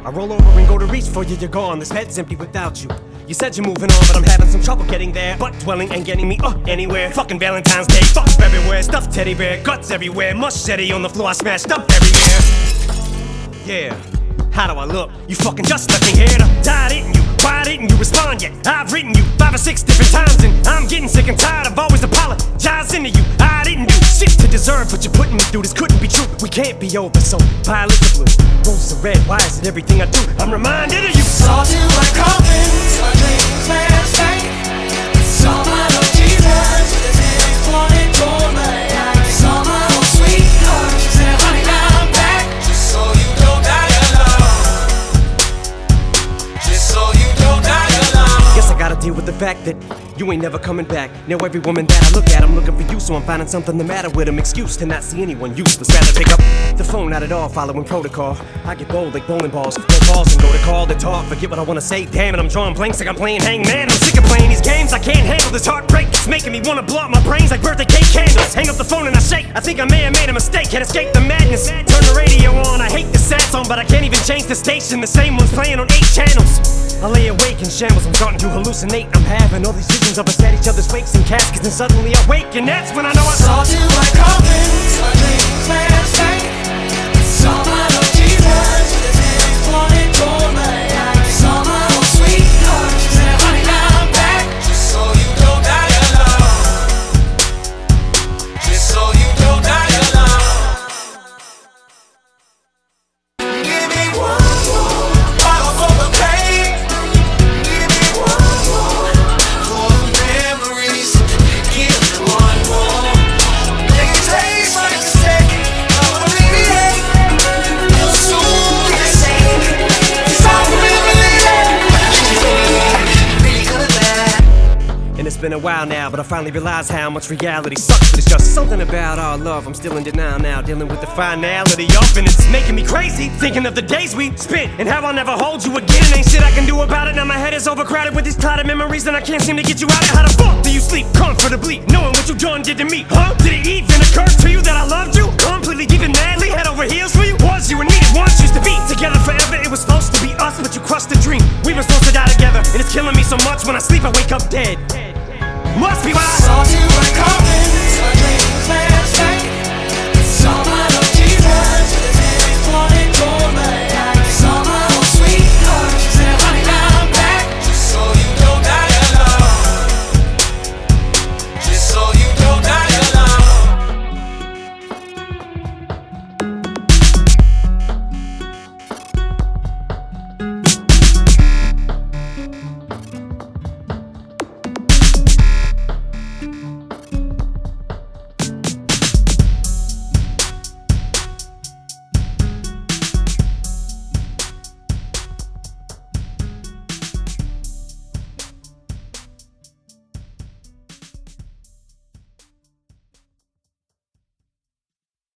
I roll over and go to reach for you, you're gone. This bed's empty without you. You said you're moving on, but I'm having some trouble getting there. Butt dwelling ain't getting me anywhere. Fucking Valentine's Day, fuck everywhere. Stuffed teddy bear, guts everywhere. Machete on the floor, I smashed up everywhere. Yeah, how do I look? You fucking just left me here to die, didn't you? Why didn't you respond yet? I've written you 5 or 6 different times, and I'm getting sick and tired of always apologizing to you. I didn't do shit to deserve what you're putting me through. This couldn't be true. We can't be over, so violet the blue, roses are red. Why is it everything I do I'm reminded of you? Saw you like coffins, my dreams last night. Saw my Lord Jesus with his hands pointed toward my eyes. Saw my old sweetheart, she said, honey, now I'm back. Just so you don't die alone. Just so you don't die alone. Guess I gotta deal with the fact that you ain't never coming back. Now every woman that I look at, I'm looking for you, so I'm finding something the matter with them. Excuse to not see anyone useless. Rather pick up the phone, not at all, following protocol. I get bold like bowling balls, throw balls and go to call to talk. Forget what I wanna say, damn it, I'm drawing blanks like I'm playing hangman. I'm sick of playing these games, I can't handle this heartbreak. It's making me wanna blow up my brains like birthday cake candles. Hang up the phone and I shake, I think I may have made a mistake. Can't escape the madness, turn the radio on. I hate the sad song, but I can't even change the station. The same one's playing on 8 channels. I lay awake in shambles, I'm starting to hallucinate. I'm having all these visions of us at each other's wakes and caskets, and suddenly I wake, and that's when I know I saw you like coffins, my dreams last night. Saw my Lord Jesus with his hands pointed toward my eyes. Saw my old sweetheart, she said, honey, now I'm back. Just so you don't die alone. Just so you don't die alone. Give me one more bottle for the pain. Give me one more for the memories. Give me one more. Make it taste like a steak. Oh, baby, you'll soon be the same. 'Cause I'm really good at that. And it's been a while now, but I finally realized how much reality sucks. But it's just something about our love, I'm still in denial now, dealing with the finality of, and it's making me crazy, thinking of the days we spent, and how I'll never hold you again. Ain't shit I can do about it, now my head is overcrowded with these clouded memories, and I can't seem to get you out of. How the fuck do you sleep comfortably, knowing what you done did to me, huh? Did it even occur to you that I loved you? Completely giving madly, head over heels for you? Was you and me once used to be together forever? It was supposed to be us, but you crushed the dream. We were supposed to die together, and it's killing me so much when I sleep I wake up dead. Must be why Saw you like coffins.